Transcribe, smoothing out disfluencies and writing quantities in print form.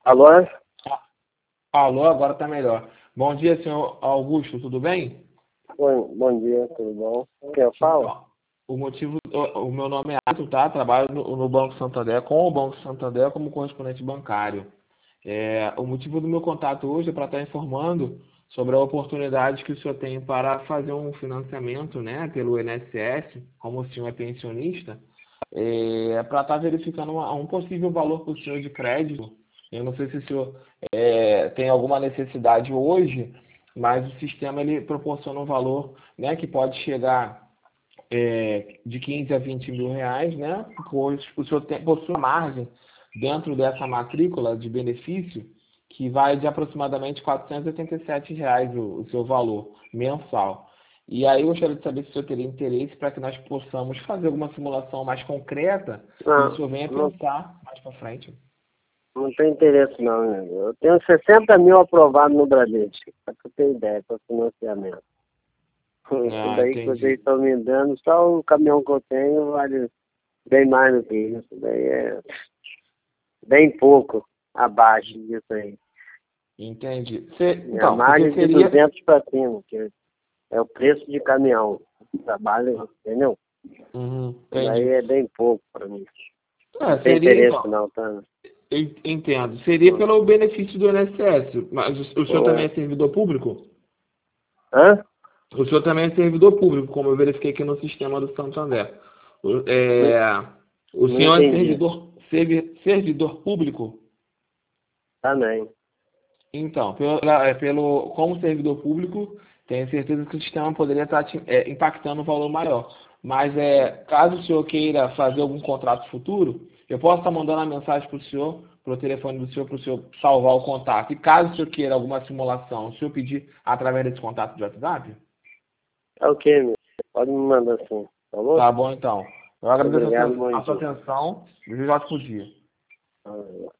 Alô? Alô, agora está melhor. Bom dia, senhor Augusto, tudo bem? Bom dia, tudo bom? Quem eu falo? Então, o meu nome é Arthur, tá? Trabalho no Banco Santander, com o Banco Santander como correspondente bancário. O motivo do meu contato hoje é para estar informando sobre a oportunidade que o senhor tem para fazer um financiamento, né, pelo INSS, como o senhor é pensionista, para estar verificando um possível valor para o senhor de crédito. Eu não sei se o senhor tem alguma necessidade hoje, mas o sistema ele proporciona um valor, né, que pode chegar de 15 a 20 mil reais, né? Pois o senhor possui uma margem dentro dessa matrícula de benefício que vai de aproximadamente R$ 487 reais o seu valor mensal. E aí eu gostaria de saber se o senhor teria interesse para que nós possamos fazer alguma simulação mais concreta e o Não, senhor venha não, pensar mais para frente. não tem interesse não, né? Eu tenho 60 mil aprovados no Bradesco, para tu ter ideia, para financiamento. Isso Ah, daí que entendi. vocês estão me dando, só o caminhão que eu tenho vale bem mais do que isso. Isso daí é bem pouco abaixo disso aí. Entendi. Minha Então, porque margem de seria. 200 para cima, que é o preço de caminhão. Trabalho, entendeu? Uhum, Isso daí entendi. é bem pouco para mim. Não tem Seria interesse então. não, tá? Entendo. Seria pelo benefício do INSS, mas o senhor também É. é servidor público? Hã? O senhor também é servidor público, como eu verifiquei aqui no sistema do Santander. O, Não, é, o não senhor é entendi. servidor público? Também. Então, como servidor público, tenho certeza que o sistema poderia estar impactando um valor maior. Mas caso o senhor queira fazer algum contrato futuro, eu posso estar mandando a mensagem para o senhor, para o telefone do senhor, para o senhor salvar o contato. E caso o senhor queira alguma simulação, o senhor pedir através desse contato de WhatsApp? É ok, meu. Pode me mandar assim. Falou? Tá bom, então. Eu agradeço Obrigado a sua muito. atenção e desejo um ótimo dia. Ah,